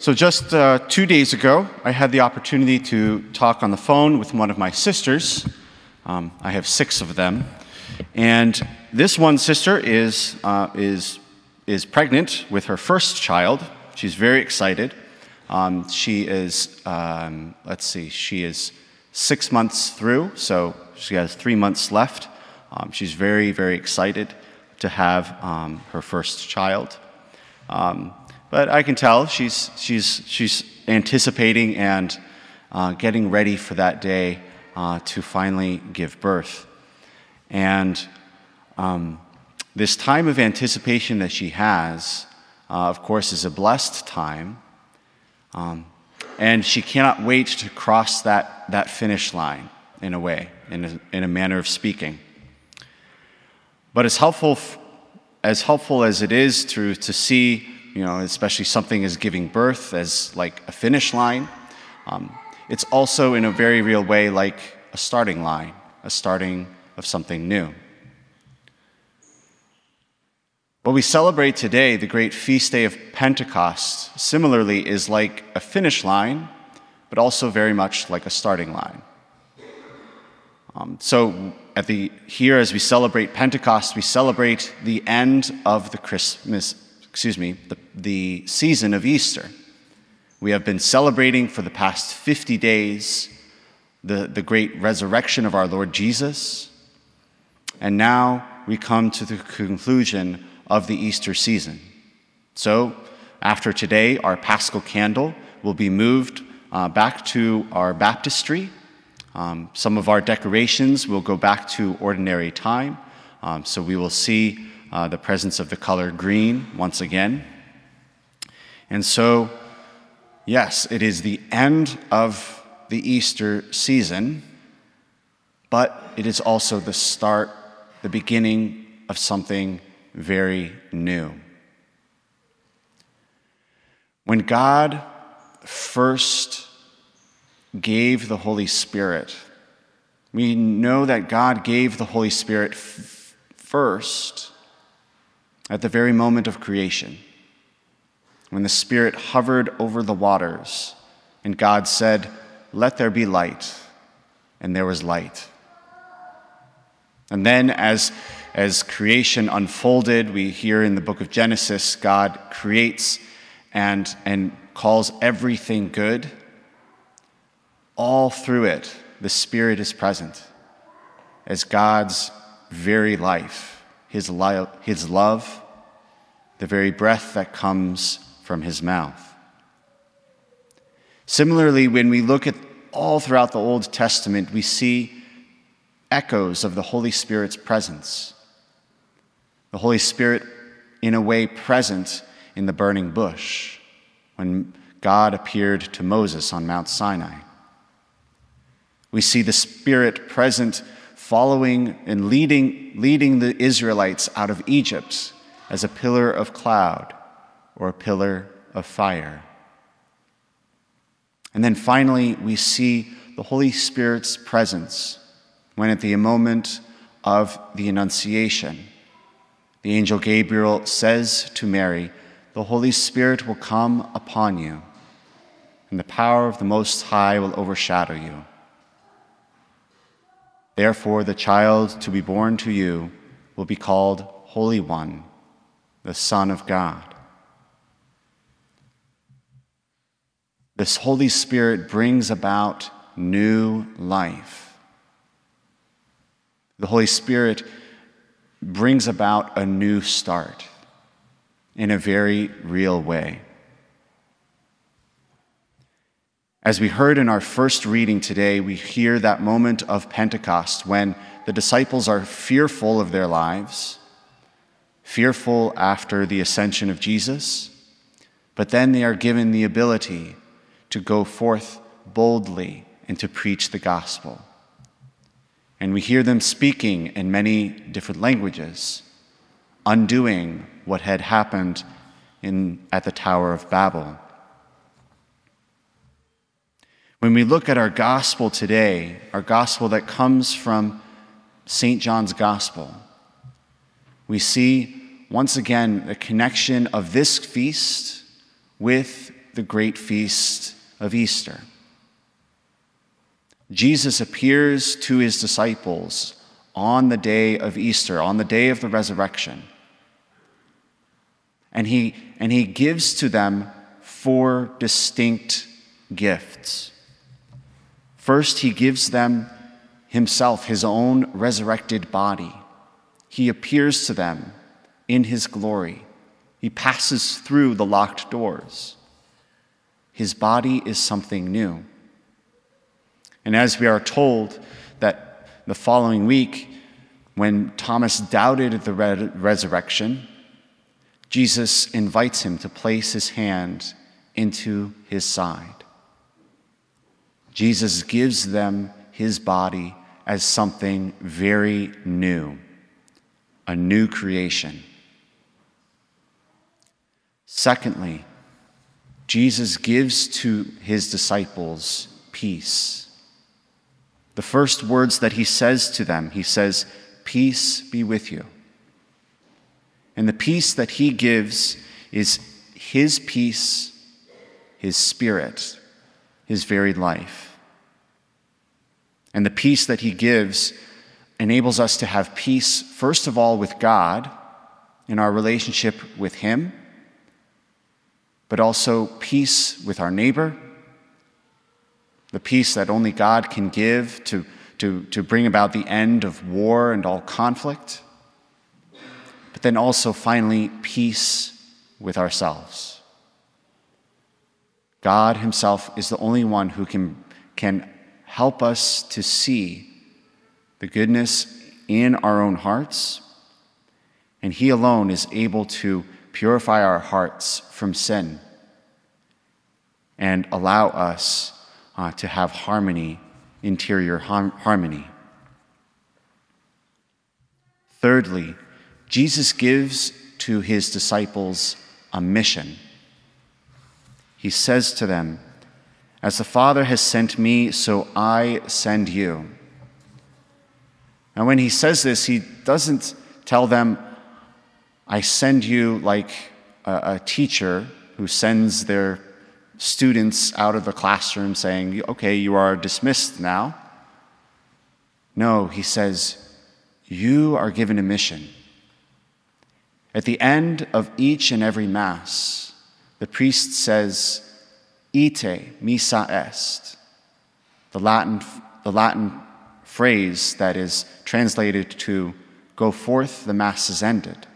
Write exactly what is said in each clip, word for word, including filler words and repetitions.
So just uh, two days ago, I had the opportunity to talk on the phone with one of my sisters. Um, I have six of them. And this one sister is, uh, is, is pregnant with her first child. She's very excited. Um, she is, um, let's see, she is six months through, so she has three months left. Um, she's very, very excited to have um, her first child. Um, but I can tell she's, she's, she's anticipating and uh, getting ready for that day uh, to finally give birth. And um, this time of anticipation that she has, uh, of course, is a blessed time. Um, and she cannot wait to cross that, that finish line, in a way, in a, in a manner of speaking. But as helpful, as helpful as it is to, to see, you know, especially something as giving birth as like a finish line, um, it's also in a very real way like a starting line, a starting of something new. What we celebrate today, the great feast day of Pentecost, similarly is like a finish line, but also very much like a starting line. Um, so at the here, as we celebrate Pentecost, we celebrate the end of the Christmas, excuse me, the, the season of Easter. We have been celebrating for the past fifty days the, the great resurrection of our Lord Jesus, and now we come to the conclusion of the Easter season. So after today, our Paschal candle will be moved uh, back to our baptistry. Um, some of our decorations will go back to ordinary time, um, so we will see uh, the presence of the color green once again. And so, yes, it is the end of the Easter season, but it is also the start, the beginning of something very new. When God first gave the Holy Spirit, we know that God gave the Holy Spirit f- first at the very moment of creation, when the Spirit hovered over the waters, and God said, "Let there be light," and there was light. And then as, as creation unfolded, we hear in the book of Genesis, God creates and, and calls everything good. All through it, the Spirit is present as God's very life, his, li- his love, the very breath that comes from his mouth. Similarly, when we look at all throughout the Old Testament, we see echoes of the Holy Spirit's presence. The Holy Spirit, in a way, present in the burning bush when God appeared to Moses on Mount Sinai. We see the Spirit present following and leading, leading the Israelites out of Egypt as a pillar of cloud or a pillar of fire. And then finally, we see the Holy Spirit's presence when at the moment of the Annunciation, the angel Gabriel says to Mary, "The Holy Spirit will come upon you, and the power of the Most High will overshadow you. Therefore, the child to be born to you will be called Holy One, the Son of God." This Holy Spirit brings about new life. The Holy Spirit brings about a new start in a very real way. As we heard in our first reading today, we hear that moment of Pentecost when the disciples are fearful of their lives, fearful after the ascension of Jesus, but then they are given the ability to go forth boldly and to preach the gospel. And we hear them speaking in many different languages, undoing what had happened in, at the Tower of Babel. When we look at our gospel today, our gospel that comes from Saint John's Gospel, we see once again the connection of this feast with the great feast of Easter. Jesus appears to his disciples on the day of Easter, on the day of the resurrection. And he, and he gives to them four distinct gifts. First, he gives them himself, his own resurrected body. He appears to them in his glory. He passes through the locked doors. His body is something new. And as we are told that the following week, when Thomas doubted the re- resurrection, Jesus invites him to place his hand into his side. Jesus gives them his body as something very new, a new creation. Secondly, Jesus gives to his disciples peace. The first words that he says to them, he says, "Peace be with you." And the peace that he gives is his peace, his spirit, his very life. And the peace that he gives enables us to have peace, first of all, with God in our relationship with him, but also peace with our neighbor, the peace that only God can give to, to, to bring about the end of war and all conflict, but then also, finally, peace with ourselves. God himself is the only one who can, can help us to see the goodness in our own hearts, and he alone is able to purify our hearts from sin and allow us uh, to have harmony, interior har- harmony. Thirdly, Jesus gives to his disciples a mission. He says to them, "As the Father has sent me, so I send you." And when he says this, he doesn't tell them, "I send you," like a, a teacher who sends their students out of the classroom saying, "Okay, you are dismissed now." No, he says, "You are given a mission." At the end of each and every Mass, the priest says, "Ite missa est," the Latin, the Latin phrase that is translated to "Go forth, the Mass is ended."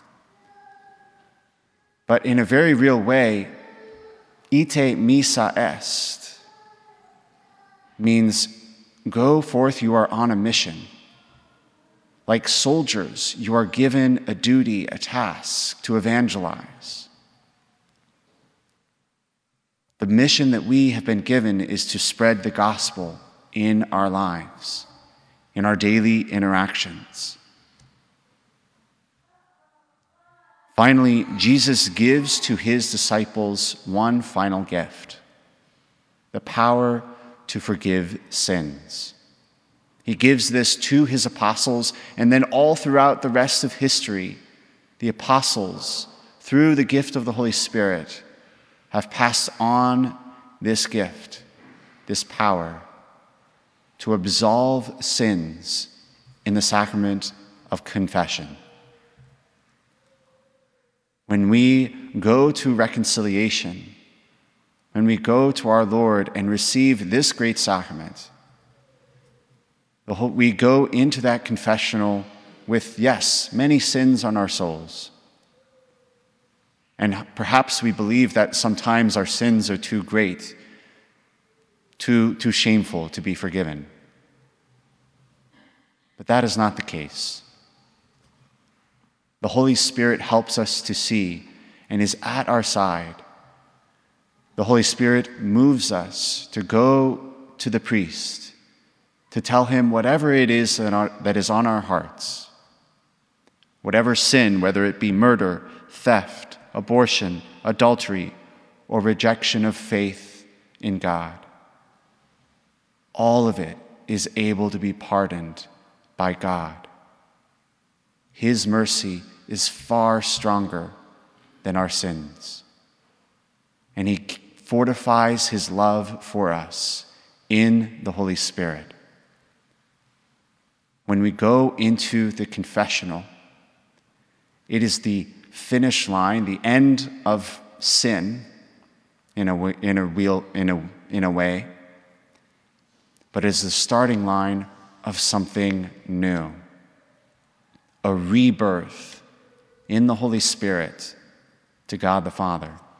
But in a very real way, "Ite missa est" means go forth, you are on a mission. Like soldiers, you are given a duty, a task to evangelize. The mission that we have been given is to spread the gospel in our lives, in our daily interactions. Finally, Jesus gives to his disciples one final gift: the power to forgive sins. He gives this to his apostles, and then all throughout the rest of history, the apostles, through the gift of the Holy Spirit, have passed on this gift, this power, to absolve sins in the sacrament of confession. When we go to reconciliation, when we go to our Lord and receive this great sacrament, the whole, we go into that confessional with, yes, many sins on our souls. And perhaps we believe that sometimes our sins are too great, too, too shameful to be forgiven. But that is not the case. The Holy Spirit helps us to see and is at our side. The Holy Spirit moves us to go to the priest, to tell him whatever it is that is on our hearts, whatever sin, whether it be murder, theft, abortion, adultery, or rejection of faith in God. All of it is able to be pardoned by God. His mercy is far stronger than our sins. And he fortifies his love for us in the Holy Spirit. When we go into the confessional, it is the finish line, the end of sin in a way, in a real, in a, in a way, but is the starting line of something new, a rebirth in the Holy Spirit to God the Father.